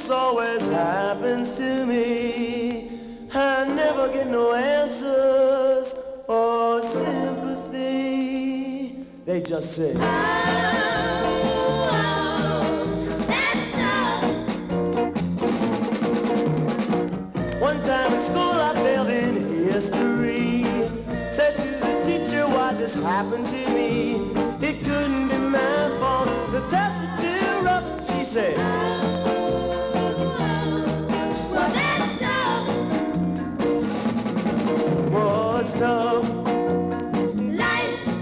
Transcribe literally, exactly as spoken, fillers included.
this always happens to me. I never get no answers or sympathy. They just say, oh, oh, that's all. One time in school I failed in history. Said to the teacher why this happened to me. It couldn't be my fault. The test was too rough, she said.